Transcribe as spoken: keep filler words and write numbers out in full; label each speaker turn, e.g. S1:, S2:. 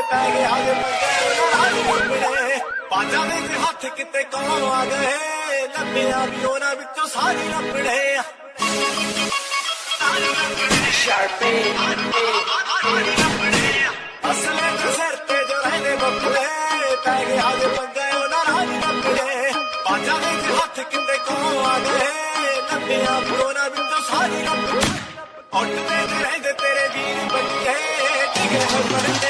S1: ਪੈ ਗਿਆ ਜੇ ਮੰਗੇ ਬਾਜਾਂ ਦੇ ਹੱਥ ਕਿਤੇ ਕੌਣ ਆ ਗਏ ਲੱਭਿਆ ਵੀ ਉਹਨਾਂ ਵਿੱਚੋਂ ਸਾਰੇ ਲੱਭੜੇ ਅਸਲੇ ਦੇ ਸਿਰ ਤੇ ਜੋ ਰਹਿੰਦੇ ਬੱਬਲੇ ਪੈ ਗਿਆ ਜੇ ਮੰਗੇ ਉਹਨਾਂ ਨਾਲ ਲੱਭੜੇ ਬਾਜਾਂ ਦੇ ਹੱਥ ਕਿਤੇ ਕੌਣ ਆ ਗਏ ਲੱਭਿਆ ਵੀ ਉਹਨਾਂ ਵਿੱਚੋਂ ਸਾਰੇ ਲੱਭੜੇ ਉੱਠਦੇ ਰਹਿੰਦੇ ਤੇਰੇ ਵੀਰ ਬੱਚੇ ਟਿਕੇ ਹੋ ਮਰਦੇ